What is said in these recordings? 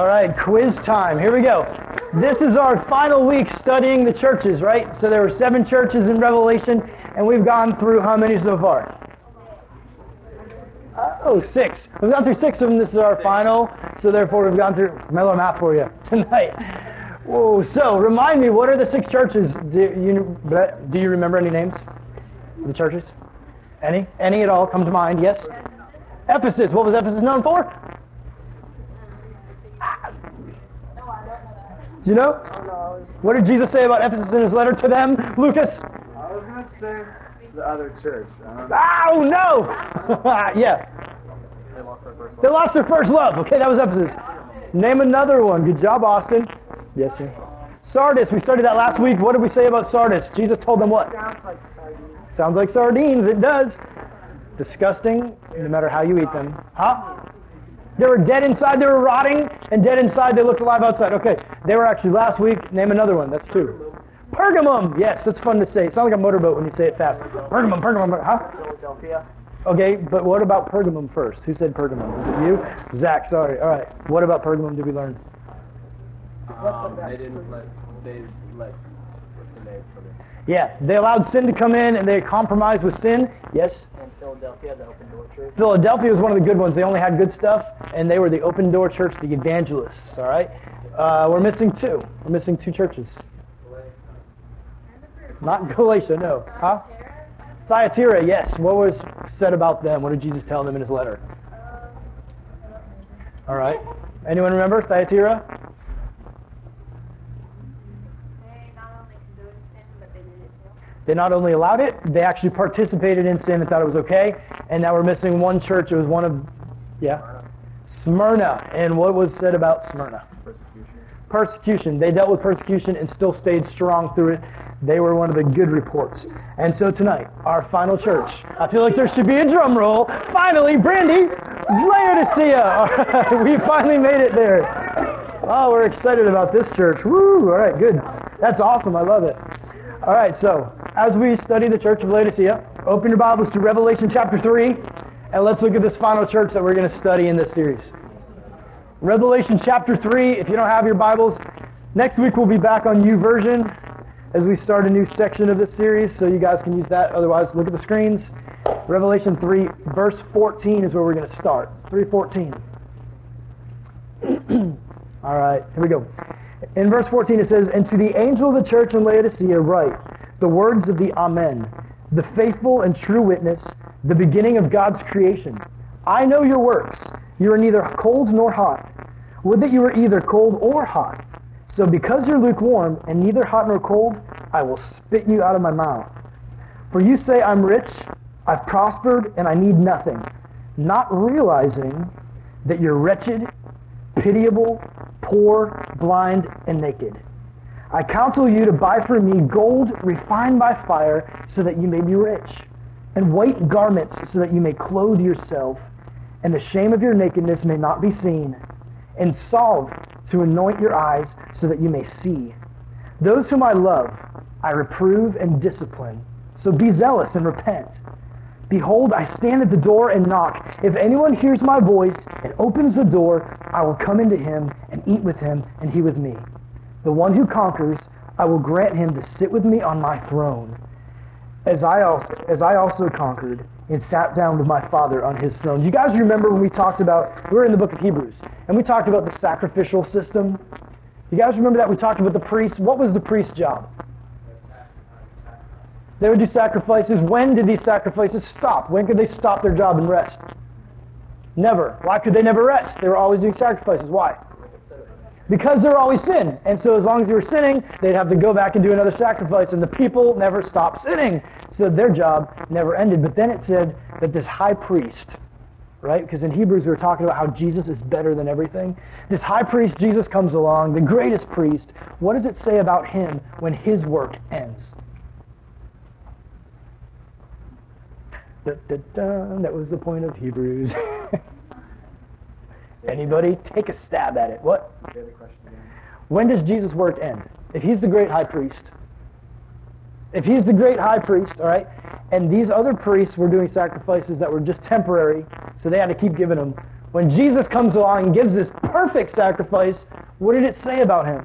All right, quiz time. Here we go. This is our final week studying the churches, right? So there were 7 churches in Revelation, and we've gone through how many so far? 6. We've gone through 6 of them. This is our final, so therefore we've gone through Miller math for you tonight. Whoa, so remind me, what are the 6 churches? Do you remember any names of the churches? Any? Any at all come to mind? Yes? Ephesus. What was Ephesus known for? Do you know? What did Jesus say about Ephesus in his letter to them, Lucas? I was going to say the other church. Oh, no! Yeah. They lost their first love. Okay, that was Ephesus. Name another one. Good job, Austin. Yes, sir. Sardis. We studied that last week. What did we say about Sardis? Jesus told them what? Sounds like sardines. Sounds like sardines. It does. Disgusting, no matter how you eat them. Huh? They were dead inside. They were rotting, and dead inside. They looked alive outside. Okay, they were actually last week. Name another one. That's 2. Pergamum. Yes, that's fun to say. It sounds like a motorboat when you say it fast. Pergamum, Pergamum. Huh? Philadelphia. Okay, but what about Pergamum first? Who said Pergamum? Was it you? Zach, sorry. All right. What about Pergamum did we learn? They let what's the name for it? Yeah, they allowed sin to come in, and they compromised with sin. Yes? And Philadelphia, the open door church. Philadelphia was one of the good ones. They only had good stuff, and they were the open door church, the evangelists. All right? We're missing 2. We're missing 2 churches. Not Galatia, no. Huh? Thyatira, yes. What was said about them? What did Jesus tell them in his letter? All right. Anyone remember Thyatira? They not only allowed it, they actually participated in sin and thought it was okay. And now we're missing one church. It was one of, Smyrna. And what was said about Smyrna? Persecution. They dealt with persecution and still stayed strong through it. They were one of the good reports. And so tonight, our final church. I feel like there should be a drum roll. Finally, Brandy, Laodicea. We finally made it there. Oh, we're excited about this church. Woo! All right, good. That's awesome. I love it. All right, so as we study the church of Laodicea, open your Bibles to Revelation chapter 3, and let's look at this final church that we're going to study in this series. Revelation chapter 3, if you don't have your Bibles, next week we'll be back on YouVersion as we start a new section of this series, so you guys can use that. Otherwise, look at the screens. Revelation 3, verse 14 is where we're going to start. 3:14. All right, here we go. In verse 14 it says, "And to the angel of the church in Laodicea write the words of the Amen, the faithful and true witness, the beginning of God's creation. I know your works. You are neither cold nor hot. Would that you were either cold or hot. So because you're lukewarm and neither hot nor cold, I will spit you out of my mouth. For you say, I'm rich, I've prospered, and I need nothing, not realizing that you're wretched, pitiable, poor, blind, and naked. I counsel you to buy from me gold refined by fire so that you may be rich, and white garments so that you may clothe yourself, and the shame of your nakedness may not be seen, and salve to anoint your eyes so that you may see. Those whom I love, I reprove and discipline. So be zealous and repent. Behold, I stand at the door and knock. If anyone hears my voice and opens the door, I will come into him and eat with him and he with me. The one who conquers, I will grant him to sit with me on my throne, as I also conquered and sat down with my Father on his throne." Do you guys remember when we were in the book of Hebrews, and we talked about the sacrificial system? You guys remember that? We talked about the priests. What was the priest's job? They would do sacrifices. When did these sacrifices stop? When could they stop their job and rest? Never. Why could they never rest? They were always doing sacrifices. Why? Because there were always sin. And so as long as they were sinning, they'd have to go back and do another sacrifice. And the people never stopped sinning. So their job never ended. But then it said that this high priest, right? Because in Hebrews we were talking about how Jesus is better than everything. This high priest, Jesus, comes along, the greatest priest. What does it say about him when his work ends? That was the point of Hebrews. Anybody? Take a stab at it. What? When does Jesus' work end? If he's the great high priest. If he's the great high priest, all right, and these other priests were doing sacrifices that were just temporary, so they had to keep giving them, When Jesus comes along and gives this perfect sacrifice, what did it say about him?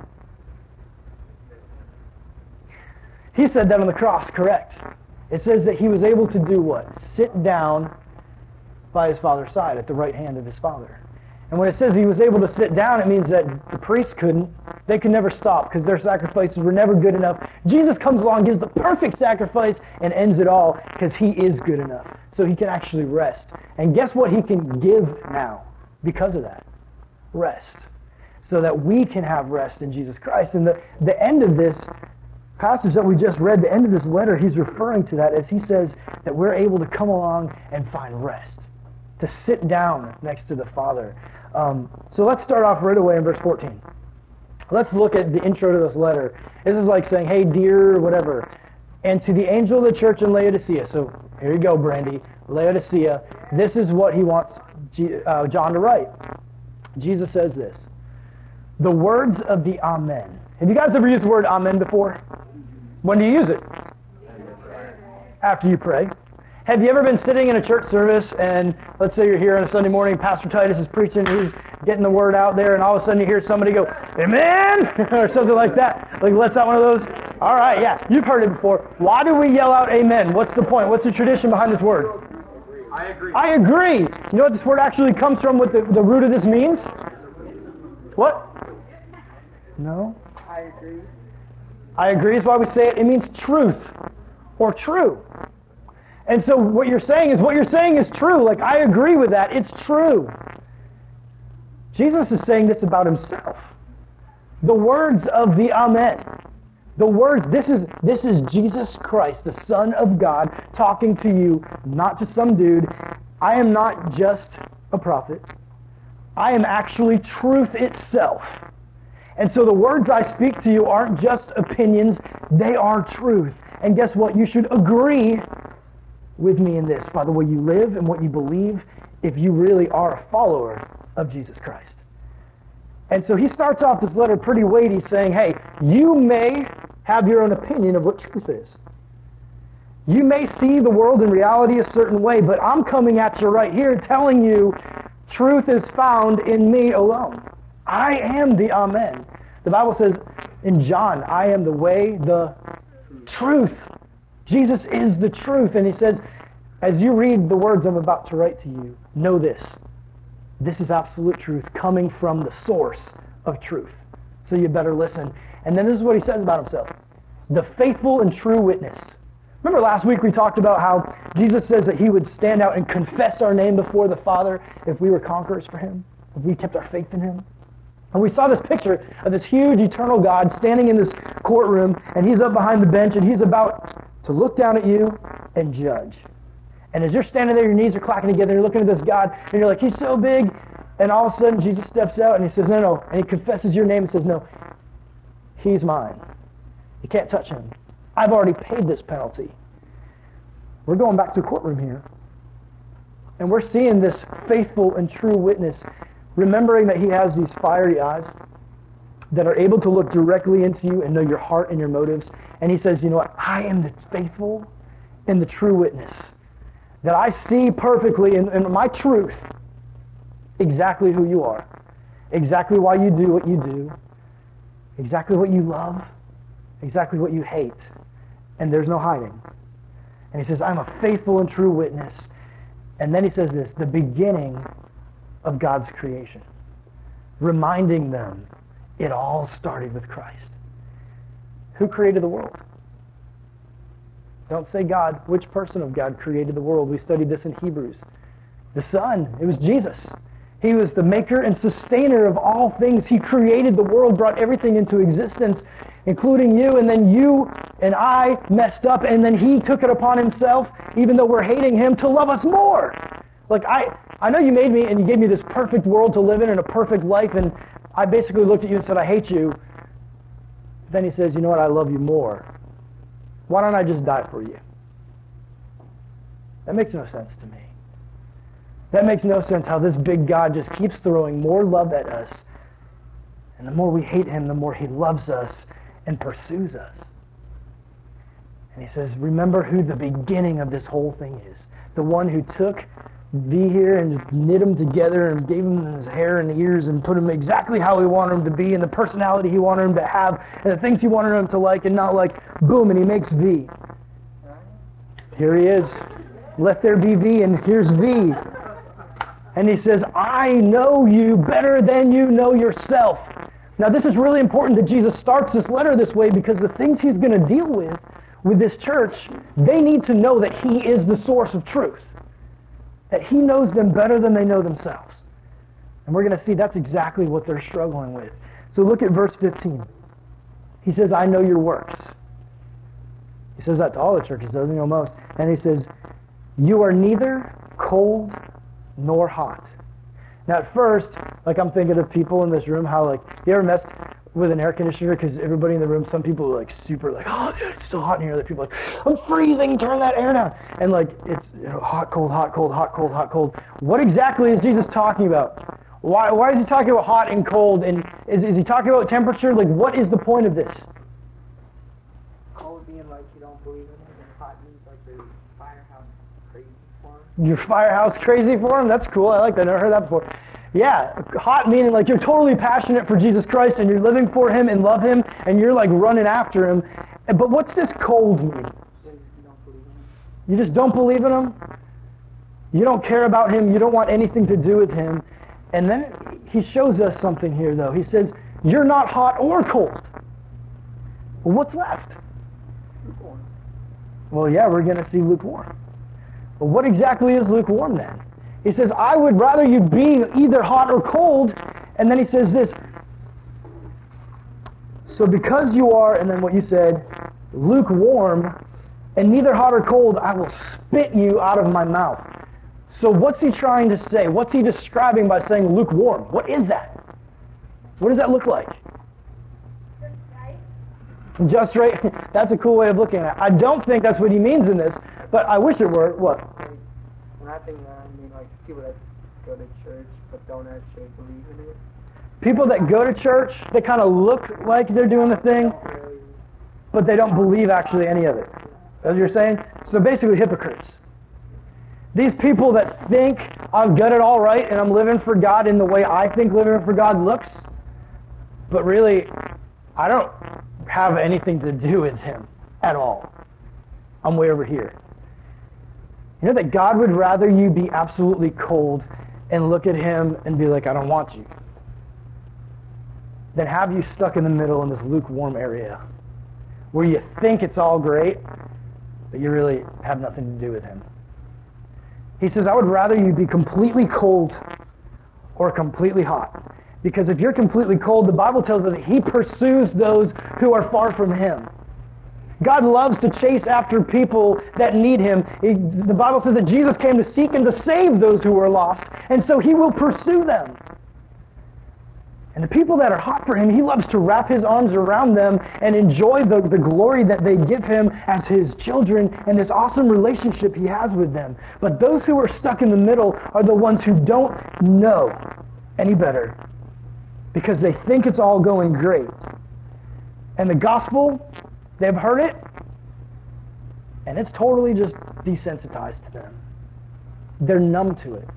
He said that on the cross, correct. It says that he was able to do what? Sit down by his Father's side at the right hand of his Father. And when it says he was able to sit down, it means that the priests couldn't. They could never stop because their sacrifices were never good enough. Jesus comes along, gives the perfect sacrifice, and ends it all because he is good enough. So he can actually rest. And guess what he can give now because of that? Rest. So that we can have rest in Jesus Christ. And the end of this passage that we just read, the end of this letter, he's referring to that as he says that we're able to come along and find rest, to sit down next to the Father. So let's start off right away in verse 14. Let's look at the intro to this letter. This is like saying, hey, dear, whatever. And to the angel of the church in Laodicea. So here you go, Brandy. Laodicea. This is what he wants John to write. Jesus says this. The words of the Amen. Have you guys ever used the word Amen before? When do you use it? After you pray. Have you ever been sitting in a church service and let's say you're here on a Sunday morning, Pastor Titus is preaching, he's getting the word out there, and all of a sudden you hear somebody go, Amen! or something like that. Like, let's out one of those. All right, yeah, you've heard it before. Why do we yell out Amen? What's the point? What's the tradition behind this word? I agree. I agree. You know what this word actually comes from, what the root of this means? What? No? I agree. I agree is why we say it. It means truth or true. And so what you're saying is true. Like, I agree with that. It's true. Jesus is saying this about himself. The words of the Amen. The words, this is Jesus Christ, the Son of God, talking to you, not to some dude. I am not just a prophet. I am actually truth itself. And so the words I speak to you aren't just opinions, they are truth. And guess what? You should agree with me in this by the way you live and what you believe if you really are a follower of Jesus Christ. And so he starts off this letter pretty weighty saying, hey, you may have your own opinion of what truth is. You may see the world in reality a certain way, but I'm coming at you right here telling you truth is found in me alone. I am the Amen. The Bible says in John, I am the way, the truth. Jesus is the truth. And he says, as you read the words I'm about to write to you, know this. This is absolute truth coming from the source of truth. So you better listen. And then this is what he says about himself. The faithful and true witness. Remember last week we talked about how Jesus says that he would stand out and confess our name before the Father if we were conquerors for him, if we kept our faith in him. And we saw this picture of this huge eternal God standing in this courtroom, and he's up behind the bench, and he's about to look down at you and judge. And as you're standing there, your knees are clacking together, and you're looking at this God, and you're like, he's so big. And all of a sudden, Jesus steps out, and he says, no. And he confesses your name and says, no, he's mine. You can't touch him. I've already paid this penalty. We're going back to a courtroom here. And we're seeing this faithful and true witness, remembering that he has these fiery eyes that are able to look directly into you and know your heart and your motives. And he says, you know what? I am the faithful and the true witness. That I see perfectly in my truth exactly who you are. Exactly why you do what you do. Exactly what you love. Exactly what you hate. And there's no hiding. And he says, I'm a faithful and true witness. And then he says this, the beginning of God's creation. Reminding them it all started with Christ. Who created the world? Don't say God. Which person of God created the world? We studied this in Hebrews. The Son. It was Jesus. He was the maker and sustainer of all things. He created the world, brought everything into existence, including you, and then you and I messed up, and then he took it upon himself, even though we're hating him, to love us more. Like, I know you made me, and you gave me this perfect world to live in and a perfect life, and I basically looked at you and said, I hate you. Then he says, you know what, I love you more. Why don't I just die for you? That makes no sense to me. That makes no sense how this big God just keeps throwing more love at us. And the more we hate him, the more he loves us and pursues us. And he says, remember who the beginning of this whole thing is. The one who took V here and just knit him together and gave him his hair and ears and put him exactly how he wanted him to be and the personality he wanted him to have and the things he wanted him to like and not like, boom, and he makes V. Here he is. Let there be V, and here's V. And he says, I know you better than you know yourself. Now this is really important that Jesus starts this letter this way because the things he's going to deal with this church, they need to know that he is the source of truth. That he knows them better than they know themselves. And we're going to see that's exactly what they're struggling with. So look at verse 15. He says, I know your works. He says that to all the churches, doesn't he? Almost. And he says, you are neither cold nor hot. Now at first, like I'm thinking of people in this room, how like, you ever messed with an air conditioner? Because everybody in the room, some people are like super like, oh dude, it's so hot in here. Other people are like, I'm freezing, turn that air down. And like, it's hot, cold, hot, cold, hot, cold, hot, cold. What exactly is Jesus talking about? Why is he talking about hot and cold? And is he talking about temperature? Like, what is the point of this? Cold being like you don't believe in it, and hot means like you're firehouse crazy for him. You're firehouse crazy for him? That's cool. I like that. I never heard that before. Yeah, hot meaning like you're totally passionate for Jesus Christ and you're living for him and love him and you're like running after him. But what's this cold mean? You don't believe in him. You just don't believe in him? You don't care about him. You don't want anything to do with him. And then he shows us something here, though. He says, you're not hot or cold. Well, what's left? Lukewarm. Well, yeah, we're going to see lukewarm. But what exactly is lukewarm then? He says, I would rather you be either hot or cold. And then he says this. So because you are, and then what you said, lukewarm, and neither hot or cold, I will spit you out of my mouth. So what's he trying to say? What's he describing by saying lukewarm? What is that? What does that look like? Just right. That's a cool way of looking at it. I don't think that's what he means in this, but I wish it were. What? When I think that, I mean like people that go to church but don't actually believe in it. People that go to church, they kind of look like they're doing the thing, but they don't believe actually any of it. That's what you're saying? So basically hypocrites. These people that think I've got it all right and I'm living for God in the way I think living for God looks, but really, I don't have anything to do with him at all. I'm way over here. You know that God would rather you be absolutely cold and look at him and be like, I don't want you, than have you stuck in the middle in this lukewarm area where you think it's all great, but you really have nothing to do with him. He says, I would rather you be completely cold or completely hot. Because if you're completely cold, the Bible tells us that he pursues those who are far from him. God loves to chase after people that need him. The Bible says that Jesus came to seek and to save those who are lost. And so he will pursue them. And the people that are hot for him, he loves to wrap his arms around them and enjoy the glory that they give him as his children and this awesome relationship he has with them. But those who are stuck in the middle are the ones who don't know any better because they think it's all going great. And the gospel, they've heard it, and it's totally just desensitized to them. They're numb to it.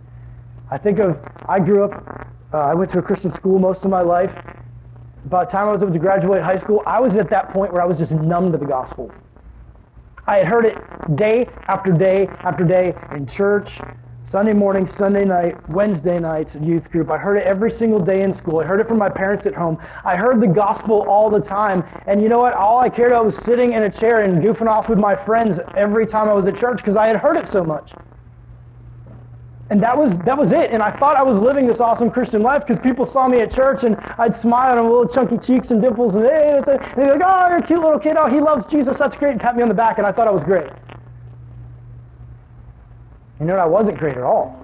I grew up, I went to a Christian school most of my life. By the time I was able to graduate high school, I was at that point where I was just numb to the gospel. I had heard it day after day after day in church, Sunday morning, Sunday night, Wednesday nights, youth group. I heard it every single day in school. I heard it from my parents at home. I heard the gospel all the time. And you know what? All I cared about was sitting in a chair and goofing off with my friends every time I was at church because I had heard it so much. And that was it. And I thought I was living this awesome Christian life because people saw me at church and I'd smile and little chunky cheeks and dimples and hey, and they'd be like, oh, you're a cute little kid. Oh, he loves Jesus. That's great. And pat me on the back. And I thought I was great. You know what? I wasn't great at all.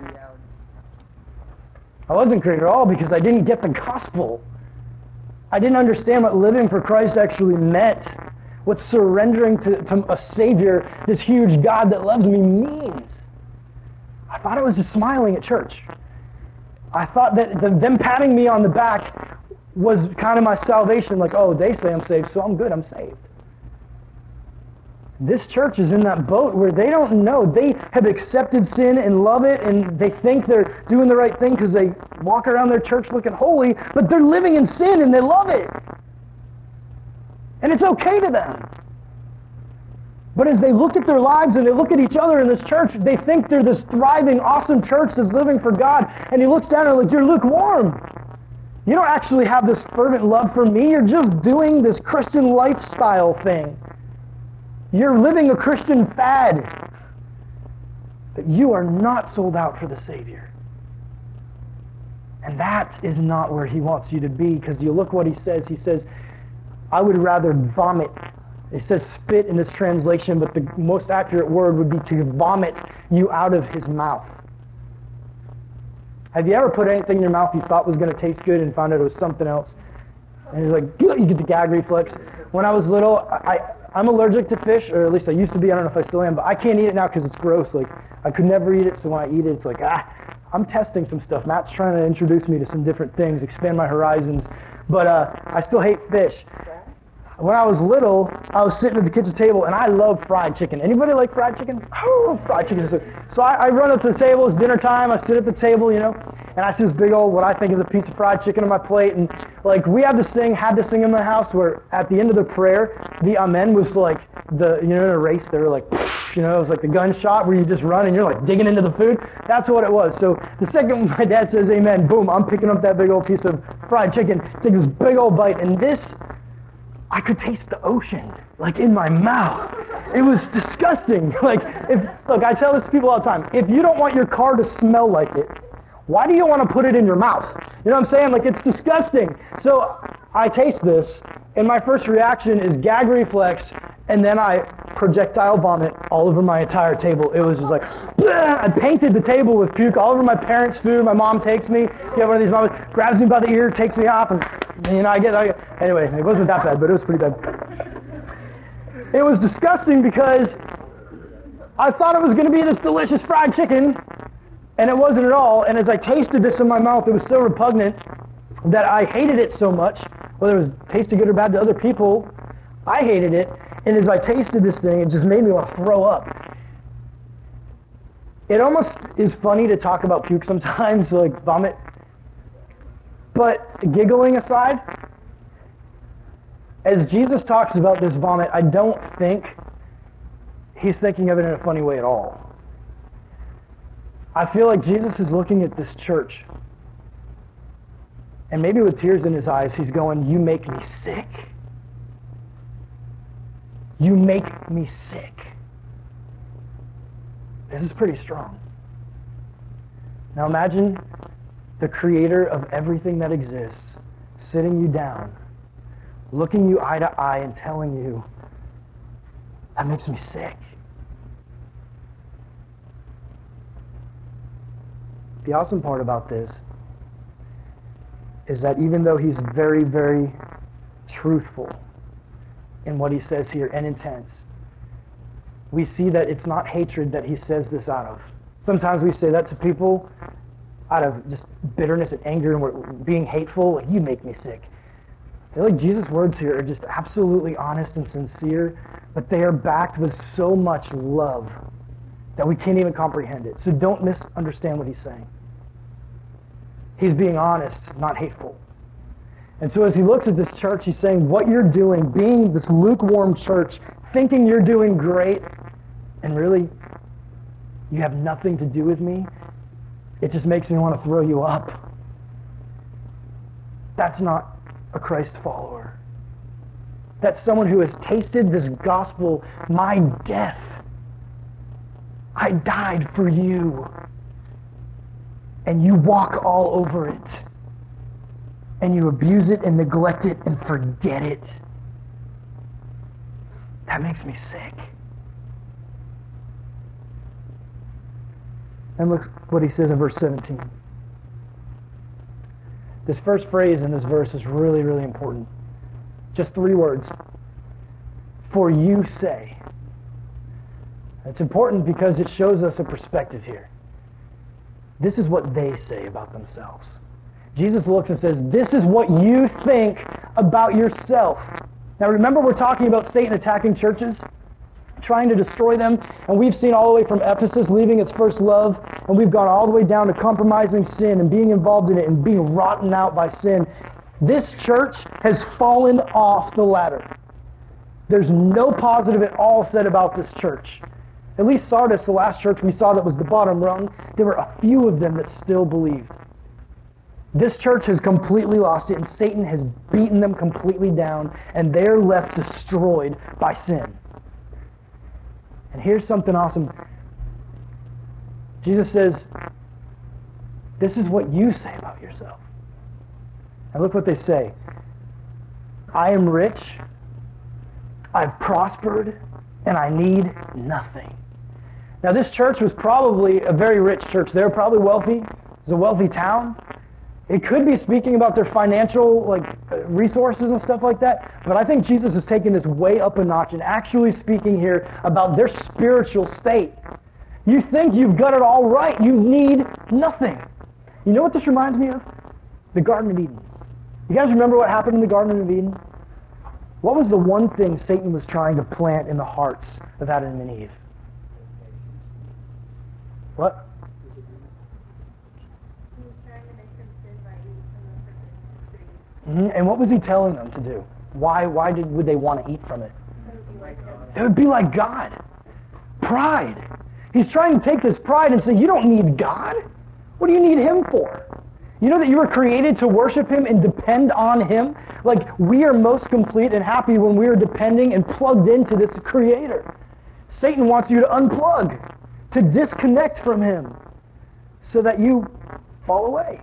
I wasn't great at all because I didn't get the gospel. I didn't understand what living for Christ actually meant. What surrendering to a Savior, this huge God that loves me, means. I thought I was just smiling at church. I thought that them patting me on the back was kind of my salvation. Like, oh, they say I'm saved, so I'm good, I'm saved. This church is in that boat where they don't know. They have accepted sin and love it, and they think they're doing the right thing because they walk around their church looking holy, but they're living in sin and they love it. And it's okay to them. But as they look at their lives and they look at each other in this church, they think they're this thriving, awesome church that's living for God. And he looks down and like, you're lukewarm. You don't actually have this fervent love for me. You're just doing this Christian lifestyle thing. You're living a Christian fad. But you are not sold out for the Savior. And that is not where he wants you to be, because you look what he says. He says, I would rather vomit. It says spit in this translation, but the most accurate word would be to vomit you out of his mouth. Have you ever put anything in your mouth you thought was going to taste good and found out it was something else? And you're like, you get the gag reflex. When I was little, I'm allergic to fish, or at least I used to be. I don't know if I still am, but I can't eat it now because it's gross. Like, I could never eat it, so when I eat it, it's like, I'm testing some stuff. Matt's trying to introduce me to some different things, expand my horizons, but I still hate fish. When I was little, I was sitting at the kitchen table, and I love fried chicken. Anybody like fried chicken? Oh, fried chicken. So I run up to the table. It's dinner time. I sit at the table, and I see this big old, what I think is a piece of fried chicken on my plate. And like, we had this thing in my house where at the end of the prayer, the amen was like in a race, they were like, it was like the gunshot where you just run and you're like digging into the food. That's what it was. So the second my dad says amen, boom, I'm picking up that big old piece of fried chicken, take this big old bite, and I could taste the ocean, like in my mouth. It was disgusting. Look, I tell this to people all the time. If you don't want your car to smell like it, why do you want to put it in your mouth? You know what I'm saying? Like, it's disgusting. So I taste this, and my first reaction is gag reflex, and then I projectile vomit all over my entire table. It was just like, bleh! I painted the table with puke all over my parents' food. My mom takes me, one of these moms grabs me by the ear, takes me off, and anyway, it wasn't that bad, but it was pretty bad. It was disgusting because I thought it was going to be this delicious fried chicken, and it wasn't at all. And as I tasted this in my mouth, it was so repugnant that I hated it so much. Whether it was tasted good or bad to other people, I hated it. And as I tasted this thing, it just made me want to throw up. It almost is funny to talk about puke sometimes, like vomit. But giggling aside, as Jesus talks about this vomit, I don't think he's thinking of it in a funny way at all. I feel like Jesus is looking at this church, and maybe with tears in his eyes, he's going, you make me sick. You make me sick. This is pretty strong. Now imagine the creator of everything that exists sitting you down, looking you eye to eye and telling you, that makes me sick. The awesome part about this is that even though he's very, very truthful in what he says here and intense, we see that it's not hatred that he says this out of. Sometimes we say that to people out of just bitterness and anger, and we're being hateful, like, you make me sick. I feel like Jesus' words here are just absolutely honest and sincere, but they are backed with so much love that we can't even comprehend it. So don't misunderstand what he's saying. He's being honest, not hateful. And so as he looks at this church, he's saying, what you're doing, being this lukewarm church, thinking you're doing great, and really, you have nothing to do with me, it just makes me want to throw you up. That's not a Christ follower. That's someone who has tasted this gospel, my death. I died for you. And you walk all over it. And you abuse it and neglect it and forget it. That makes me sick. And look what he says in verse 17. This first phrase in this verse is really, really important. Just 3 words. For you say. It's important because it shows us a perspective here. This is what they say about themselves. Jesus looks and says, this is what you think about yourself. Now remember, we're talking about Satan attacking churches. trying to destroy them. And we've seen all the way from Ephesus leaving its first love, and we've gone all the way down to compromising sin and being involved in it and being rotten out by sin. This church has fallen off the ladder. There's no positive at all said about this church. At least Sardis, the last church we saw that was the bottom rung, there were a few of them that still believed. This church has completely lost it, and Satan has beaten them completely down, and they're left destroyed by sin. And here's something awesome. Jesus says, this is what you say about yourself. And look what they say. I am rich, I've prospered, and I need nothing. Now this church was probably a very rich church. They were probably wealthy. It was a wealthy town. It could be speaking about their financial resources and stuff like that, but I think Jesus is taking this way up a notch and actually speaking here about their spiritual state. You think you've got it all right. You need nothing. You know what this reminds me of? The Garden of Eden. You guys remember what happened in the Garden of Eden? What was the one thing Satan was trying to plant in the hearts of Adam and Eve? What? And what was he telling them to do? Why would they want to eat from it? They would be like God. Pride. He's trying to take this pride and say, you don't need God. What do you need him for? You know that you were created to worship him and depend on him? Like, we are most complete and happy when we are depending and plugged into this creator. Satan wants you to unplug, to disconnect from him, so that you fall away.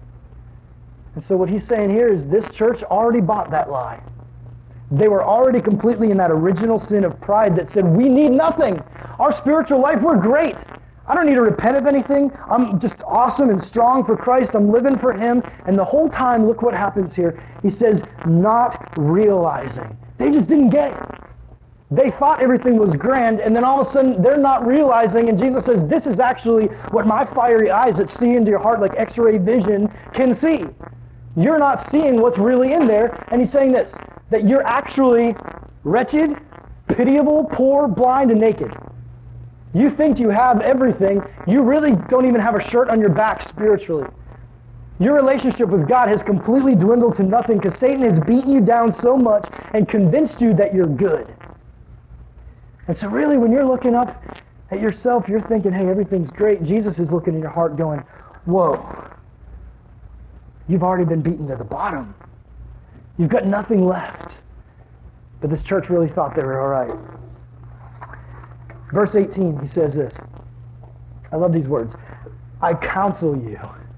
And so what he's saying here is this church already bought that lie. They were already completely in that original sin of pride that said, we need nothing. Our spiritual life, we're great. I don't need to repent of anything. I'm just awesome and strong for Christ. I'm living for him. And the whole time, look what happens here. He says, not realizing. They just didn't get it. They thought everything was grand, and then all of a sudden, they're not realizing, and Jesus says, this is actually what my fiery eyes that see into your heart like X-ray vision can see. You're not seeing what's really in there. And he's saying this, that you're actually wretched, pitiable, poor, blind, and naked. You think you have everything. You really don't even have a shirt on your back spiritually. Your relationship with God has completely dwindled to nothing because Satan has beaten you down so much and convinced you that you're good. And so really, when you're looking up at yourself, you're thinking, hey, everything's great. Jesus is looking in your heart going, whoa. You've already been beaten to the bottom. You've got nothing left. But this church really thought they were all right. Verse 18, he says this. I love these words. I counsel you.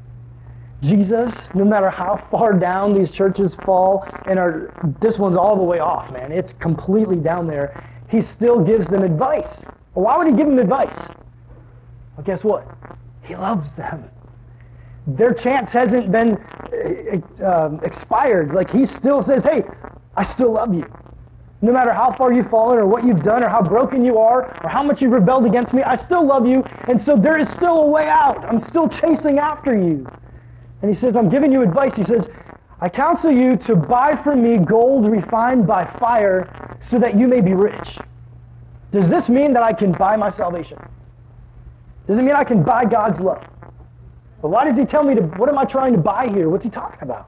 Jesus, no matter how far down these churches fall, and this one's all the way off, man. It's completely down there. He still gives them advice. Well, why would he give them advice? Well, guess what? He loves them. Their chance hasn't been expired. Like, he still says, hey, I still love you. No matter how far you've fallen or what you've done or how broken you are or how much you've rebelled against me, I still love you. And so there is still a way out. I'm still chasing after you. And he says, I'm giving you advice. He says, I counsel you to buy from me gold refined by fire so that you may be rich. Does this mean that I can buy my salvation? Does it mean I can buy God's love? But why does he tell me to, what am I trying to buy here? What's he talking about?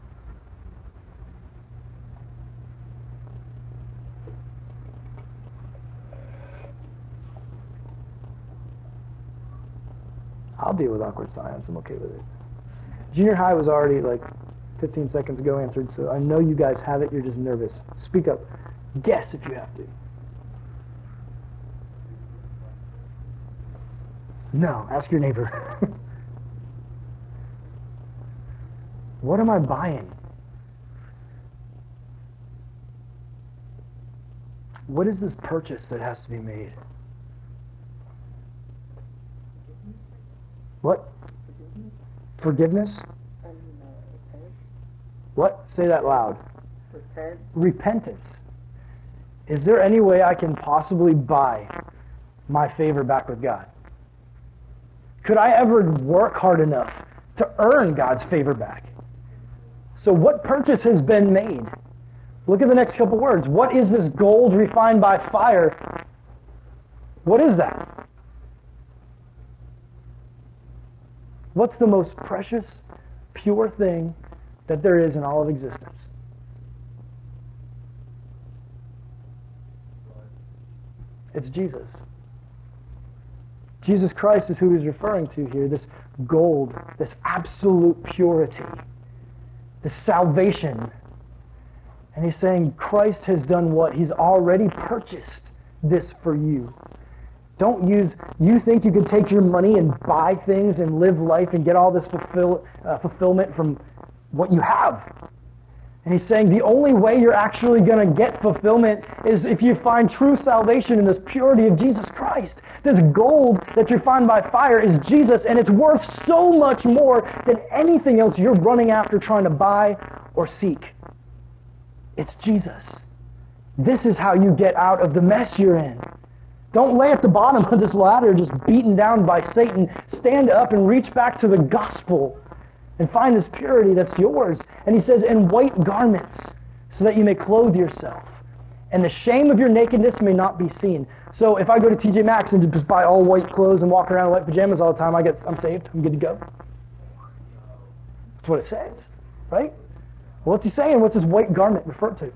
I'll deal with awkward silence. I'm okay with it. Junior high was already like 15 seconds ago answered, so I know you guys have it. You're just nervous. Speak up. Guess if you have to. No, ask your neighbor. What am I buying? What is this purchase that has to be made? What? Forgiveness? What? Say that loud. Repentance. Is there any way I can possibly buy my favor back with God? Could I ever work hard enough to earn God's favor back? So what purchase has been made? Look at the next couple words. What is this gold refined by fire What is that? What's the most precious, pure thing that there is in all of existence? It's Jesus. Jesus Christ is who he's referring to here, this gold, this absolute purity, this salvation. And he's saying Christ has done what? He's already purchased this for you. You think you can take your money and buy things and live life and get all this fulfillment from what you have. And he's saying the only way you're actually going to get fulfillment is if you find true salvation in this purity of Jesus Christ. This gold that you find by fire is Jesus, and it's worth so much more than anything else you're running after trying to buy or seek. It's Jesus. This is how you get out of the mess you're in. Don't lay at the bottom of this ladder just beaten down by Satan. Stand up and reach back to the gospel and find this purity that's yours. And he says, in white garments, so that you may clothe yourself, and the shame of your nakedness may not be seen. So if I go to TJ Maxx and just buy all white clothes and walk around in white pajamas all the time, I'm saved, I'm good to go. That's what it says, right? What's he saying? What's his white garment refer to?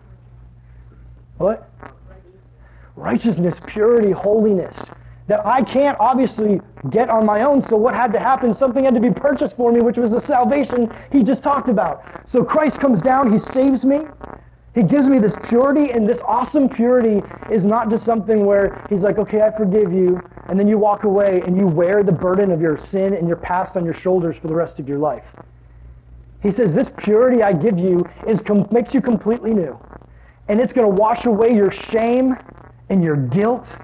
What? Righteousness, purity, holiness. That I can't obviously get on my own, so what had to happen? Something had to be purchased for me, which was the salvation he just talked about. So Christ comes down, he saves me, he gives me this purity, and this awesome purity is not just something where he's like, okay, I forgive you, and then you walk away and you wear the burden of your sin and your past on your shoulders for the rest of your life. He says, this purity I give you makes you completely new. And it's going to wash away your shame and your guilt.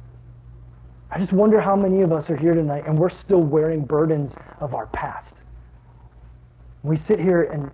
I just wonder how many of us are here tonight and we're still wearing burdens of our past. We sit here and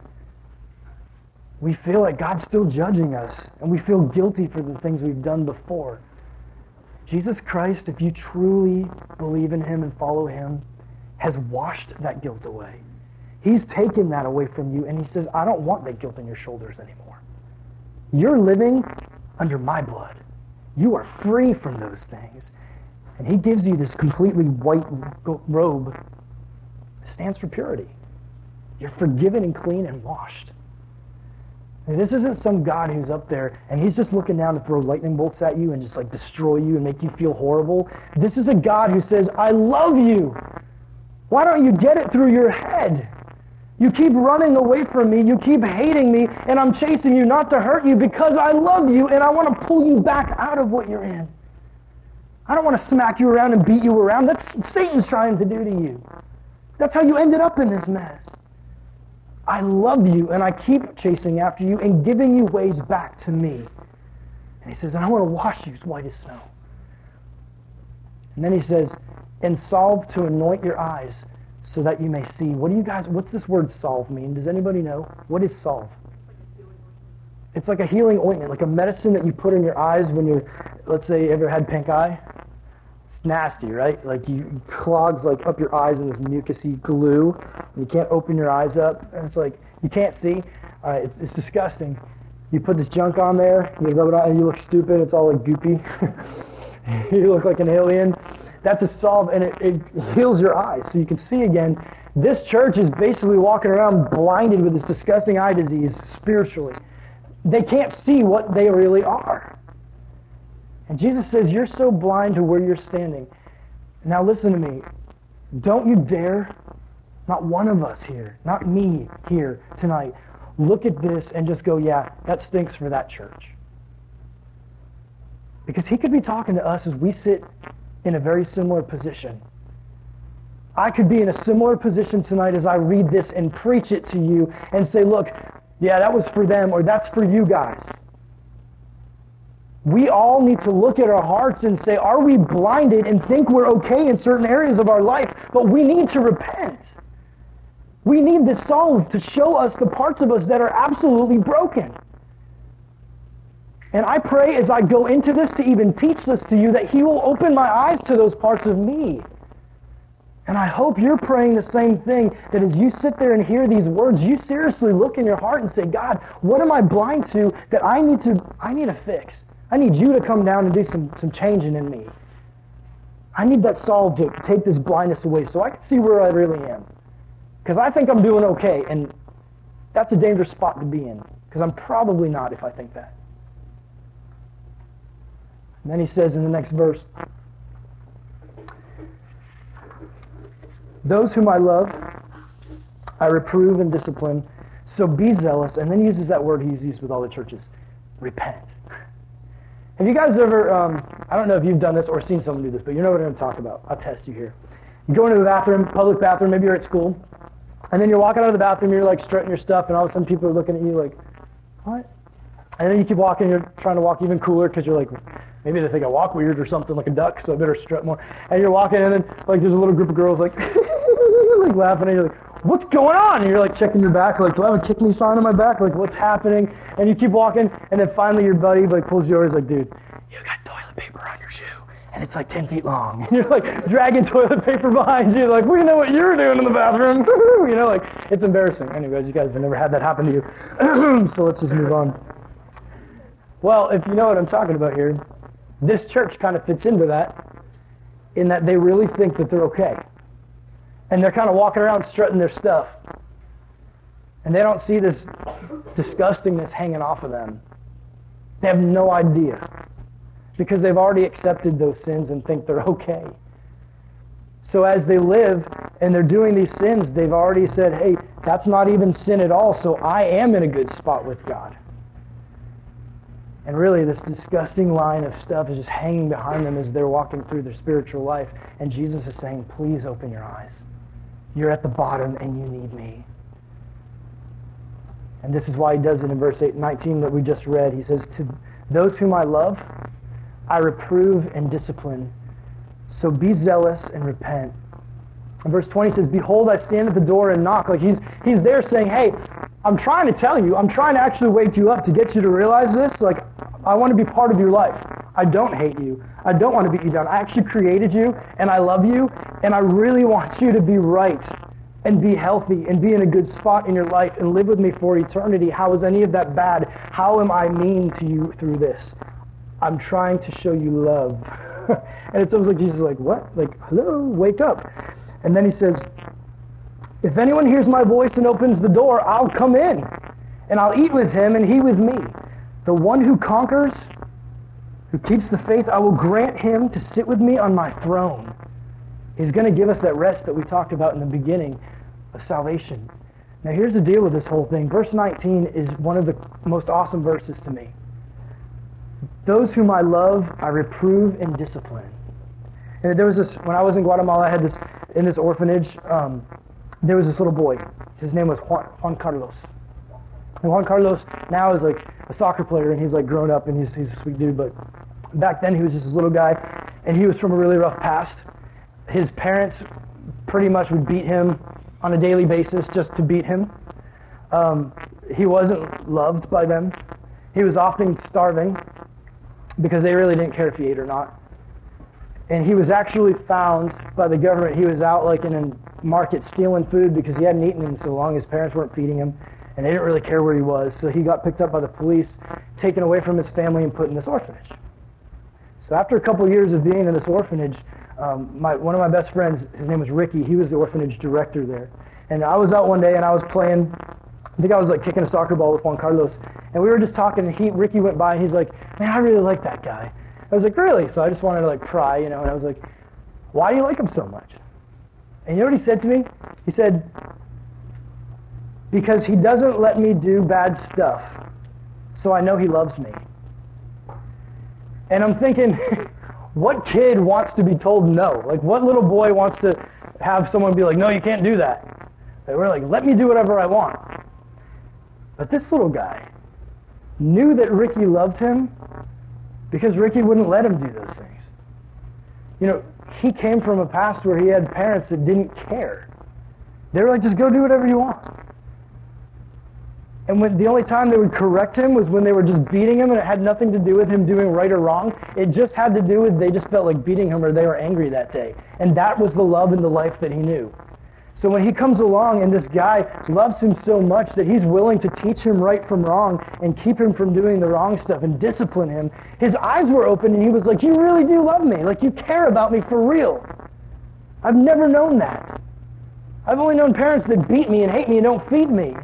we feel like God's still judging us, and we feel guilty for the things we've done before. Jesus Christ, if you truly believe in him and follow him, has washed that guilt away. He's taken that away from you, and he says, I don't want that guilt on your shoulders anymore. You're living under my blood. You are free from those things. And he gives you this completely white robe. It stands for purity. You're forgiven and clean and washed. And this isn't some God who's up there and he's just looking down to throw lightning bolts at you and just like destroy you and make you feel horrible. This is a God who says, I love you. Why don't you get it through your head? You keep running away from me. You keep hating me, and I'm chasing you not to hurt you because I love you and I want to pull you back out of what you're in. I don't want to smack you around and beat you around. That's what Satan's trying to do to you. That's how you ended up in this mess. I love you, and I keep chasing after you and giving you ways back to me. And he says, and I want to wash you as white as snow. And then he says, and salve to anoint your eyes so that you may see. What's this word salve mean? Does anybody know? What is salve? It's like a healing ointment, like a medicine that you put in your eyes when you're, let's say, you ever had pink eye? It's nasty, right? Like you clogs like up your eyes in this mucousy glue, and you can't open your eyes up, and it's like you can't see. It's disgusting. You put this junk on there, you rub it on, and you look stupid. It's all like goopy. You look like an alien. That's a salve, and it heals your eyes so you can see again. This church is basically walking around blinded with this disgusting eye disease spiritually. They can't see what they really are. And Jesus says, you're so blind to where you're standing. Now listen to me. Don't you dare, not one of us here, not me here tonight, look at this and just go, yeah, that stinks for that church. Because he could be talking to us as we sit in a very similar position. I could be in a similar position tonight as I read this and preach it to you and say, look, yeah, that was for them, or that's for you guys. We all need to look at our hearts and say, are we blinded and think we're okay in certain areas of our life, but we need to repent. We need this salve to show us the parts of us that are absolutely broken. And I pray as I go into this to even teach this to you that he will open my eyes to those parts of me. And I hope you're praying the same thing, that as you sit there and hear these words, you seriously look in your heart and say, God, what am I blind to that I need to fix? I need you to come down and do some changing in me. I need that solved to take this blindness away so I can see where I really am. Because I think I'm doing okay, and that's a dangerous spot to be in, because I'm probably not if I think that. And then he says in the next verse, those whom I love, I reprove and discipline, so be zealous. And then he uses that word he's used with all the churches, repent. Have you guys ever, I don't know if you've done this or seen someone do this, but you know what I'm going to talk about. I'll test you here. You go into the bathroom, public bathroom, maybe you're at school, and then you're walking out of the bathroom, you're like strutting your stuff, and all of a sudden people are looking at you like, what? And then you keep walking, you're trying to walk even cooler because you're like, maybe they think I walk weird or something like a duck, so I better strut more. And you're walking, and then like there's a little group of girls like, like laughing, and you're like, what's going on? And you're like checking your back, like, do I have a kick me sign on my back? Like, what's happening? And you keep walking, and then finally your buddy like pulls you over, he's like, dude, you got toilet paper on your shoe, and it's like 10 feet long. And you're like dragging toilet paper behind you, like, we know what you were doing in the bathroom. You know, like, it's embarrassing. Anyways, you guys have never had that happen to you. So let's just move on. Well, if you know what I'm talking about here, this church kind of fits into that, in that they really think that they're okay. And they're kind of walking around strutting their stuff. And they don't see this disgustingness hanging off of them. They have no idea. Because they've already accepted those sins and think they're okay. So as they live and they're doing these sins, they've already said, hey, that's not even sin at all, so I am in a good spot with God. And really, this disgusting line of stuff is just hanging behind them as they're walking through their spiritual life. And Jesus is saying, please open your eyes. You're at the bottom and you need me. And this is why he does it in verse 19 that we just read. He says, to those whom I love, I reprove and discipline. So be zealous and repent. And verse 20 says, behold, I stand at the door and knock. Like he's there saying, hey, I'm trying to tell you. I'm trying to actually wake you up to get you to realize this. Like, I want to be part of your life. I don't hate you. I don't want to beat you down. I actually created you, and I love you, and I really want you to be right and be healthy and be in a good spot in your life and live with me for eternity. How is any of that bad? How am I mean to you through this? I'm trying to show you love. And it's almost like Jesus is like, what? Like, hello, wake up. And then he says, if anyone hears my voice and opens the door, I'll come in, and I'll eat with him and he with me. The one who conquers, who keeps the faith, I will grant him to sit with me on my throne. He's going to give us that rest that we talked about in the beginning of salvation. Now here's the deal with this whole thing. Verse 19 is one of the most awesome verses to me. Those whom I love, I reprove and discipline. And there was this, when I was in Guatemala, I had this, in this orphanage, there was this little boy. His name was Juan Carlos. And Juan Carlos now is like a soccer player, and he's like grown up, and he's a sweet dude. But back then he was just this little guy, and he was from a really rough past. His parents pretty much would beat him on a daily basis just to beat him. He wasn't loved by them. He was often starving because they really didn't care if he ate or not. And he was actually found by the government. He was out like in a market stealing food because he hadn't eaten in so long. His parents weren't feeding him, and they didn't really care where he was. So he got picked up by the police, taken away from his family, and put in this orphanage. So after a couple of years of being in this orphanage, one of my best friends, his name was Ricky, he was the orphanage director there. And I was out one day and I was playing, I think I was like kicking a soccer ball with Juan Carlos, and we were just talking, and Ricky went by and he's like, man, I really like that guy. I was like, really? So I just wanted to like cry, you know, and I was like, why do you like him so much? And you know what he said to me? He said, because he doesn't let me do bad stuff, so I know he loves me. And I'm thinking, what kid wants to be told no? Like, what little boy wants to have someone be like, no, you can't do that? They were like, let me do whatever I want. But this little guy knew that Ricky loved him because Ricky wouldn't let him do those things. You know, he came from a past where he had parents that didn't care. They were like, just go do whatever you want. And when the only time they would correct him was when they were just beating him, and it had nothing to do with him doing right or wrong. It just had to do with they just felt like beating him or they were angry that day. And that was the love and the life that he knew. So when he comes along and this guy loves him so much that he's willing to teach him right from wrong and keep him from doing the wrong stuff and discipline him, his eyes were open and he was like, you really do love me. Like, you care about me for real. I've never known that. I've only known parents that beat me and hate me and don't feed me.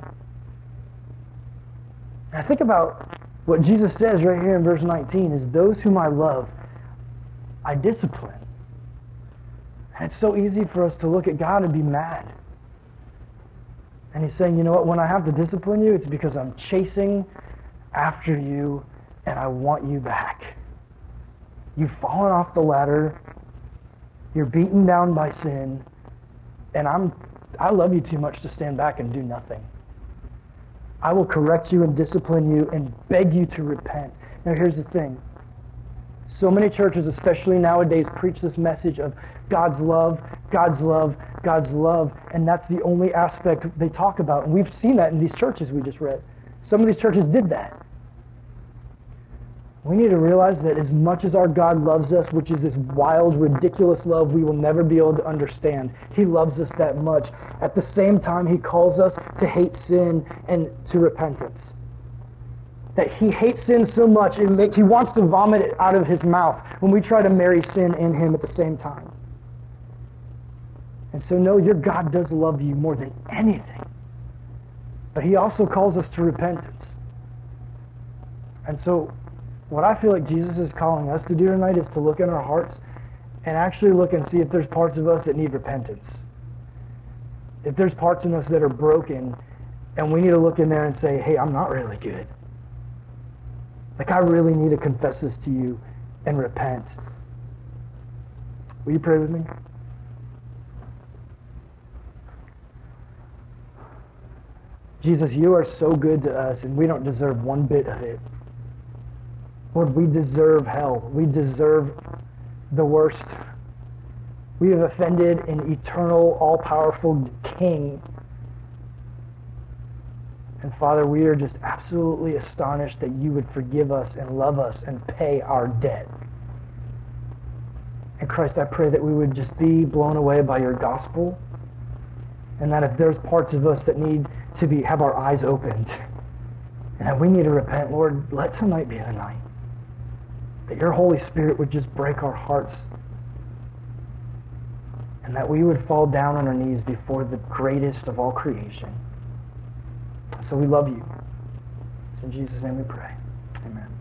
And I think about what Jesus says right here in verse 19 is, those whom I love, I discipline. And it's so easy for us to look at God and be mad. And he's saying, you know what, when I have to discipline you, it's because I'm chasing after you and I want you back. You've fallen off the ladder. You're beaten down by sin. And I love you too much to stand back and do nothing. I will correct you and discipline you and beg you to repent. Now here's the thing. So many churches, especially nowadays, preach this message of God's love, God's love, God's love, and that's the only aspect they talk about. And we've seen that in these churches we just read. Some of these churches did that. We need to realize that as much as our God loves us, which is this wild, ridiculous love we will never be able to understand, he loves us that much. At the same time, he calls us to hate sin and to repentance. That he hates sin so much, he wants to vomit it out of his mouth when we try to marry sin in him at the same time. And so no, your God does love you more than anything. But he also calls us to repentance. And so what I feel like Jesus is calling us to do tonight is to look in our hearts and actually look and see if there's parts of us that need repentance. If there's parts in us that are broken, and we need to look in there and say, hey, I'm not really good. Like, I really need to confess this to you and repent. Will you pray with me? Jesus, you are so good to us, and we don't deserve one bit of it. Lord, we deserve hell. We deserve the worst. We have offended an eternal, all-powerful King. And Father, we are just absolutely astonished that you would forgive us and love us and pay our debt. And Christ, I pray that we would just be blown away by your gospel, and that if there's parts of us that need to have our eyes opened, and that we need to repent, Lord, let tonight be the night. That your Holy Spirit would just break our hearts, and that we would fall down on our knees before the greatest of all creation. So we love you. It's in Jesus' name we pray. Amen.